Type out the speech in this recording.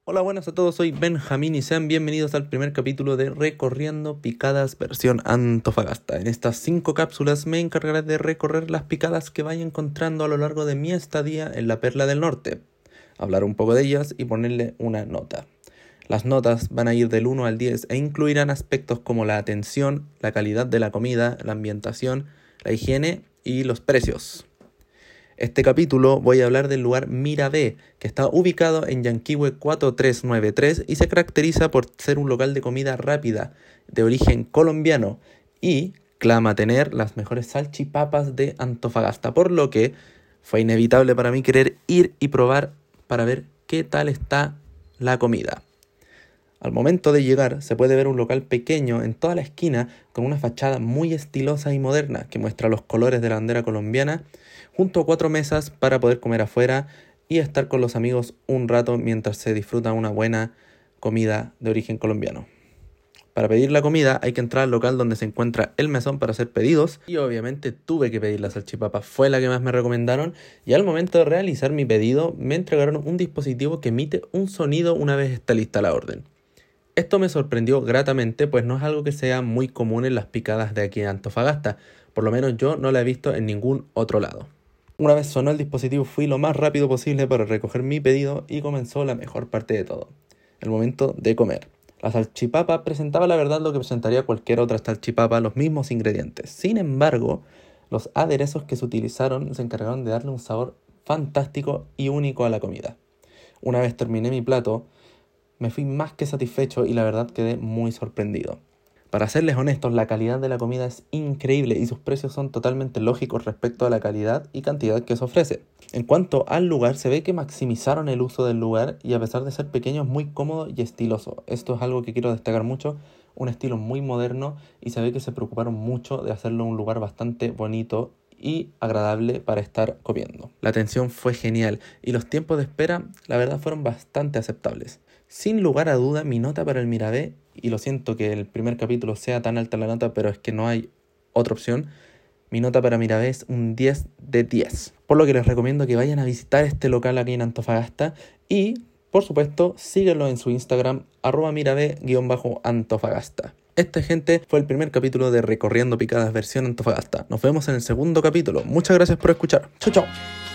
Hola, buenas a todos, soy Benjamín y sean bienvenidos al primer capítulo de Recorriendo Picadas versión Antofagasta. En estas 5 cápsulas me encargaré de recorrer las picadas que vaya encontrando a lo largo de mi estadía en la Perla del Norte, hablar un poco de ellas y ponerle una nota. Las notas van a ir del 1 al 10 e incluirán aspectos como la atención, la calidad de la comida, la ambientación, la higiene y los precios. Este capítulo voy a hablar del lugar Mirabé, que está ubicado en Yanquihue 4393 y se caracteriza por ser un local de comida rápida de origen colombiano y clama tener las mejores salchipapas de Antofagasta, por lo que fue inevitable para mí querer ir y probar para ver qué tal está la comida. Al momento de llegar se puede ver un local pequeño en toda la esquina con una fachada muy estilosa y moderna que muestra los colores de la bandera colombiana, junto a 4 mesas para poder comer afuera y estar con los amigos un rato mientras se disfruta una buena comida de origen colombiano. Para pedir la comida hay que entrar al local donde se encuentra el mesón para hacer pedidos y obviamente tuve que pedir la salchipapa, fue la que más me recomendaron y al momento de realizar mi pedido me entregaron un dispositivo que emite un sonido una vez está lista la orden. Esto me sorprendió gratamente, pues no es algo que sea muy común en las picadas de aquí en Antofagasta. Por lo menos yo no la he visto en ningún otro lado. Una vez sonó el dispositivo fui lo más rápido posible para recoger mi pedido y comenzó la mejor parte de todo, el momento de comer. La salchipapa presentaba la verdad lo que presentaría cualquier otra salchipapa, los mismos ingredientes. Sin embargo, los aderezos que se utilizaron se encargaron de darle un sabor fantástico y único a la comida. Una vez terminé mi plato, me fui más que satisfecho y la verdad quedé muy sorprendido. Para serles honestos, la calidad de la comida es increíble y sus precios son totalmente lógicos respecto a la calidad y cantidad que se ofrece. En cuanto al lugar, se ve que maximizaron el uso del lugar y a pesar de ser pequeño es muy cómodo y estiloso. Esto es algo que quiero destacar mucho, un estilo muy moderno y se ve que se preocuparon mucho de hacerlo un lugar bastante bonito y agradable para estar comiendo. La atención fue genial y los tiempos de espera, la verdad, fueron bastante aceptables. Sin lugar a duda, mi nota para el Mirabé, y lo siento que el primer capítulo sea tan alta la nota, pero es que no hay otra opción, mi nota para Mirabé es un 10 de 10. Por lo que les recomiendo que vayan a visitar este local aquí en Antofagasta y, por supuesto, síguenlo en su Instagram, @mirabé_Antofagasta. Este, gente, fue el primer capítulo de Recorriendo Picadas versión Antofagasta. Nos vemos en el segundo capítulo. Muchas gracias por escuchar. Chau, chau.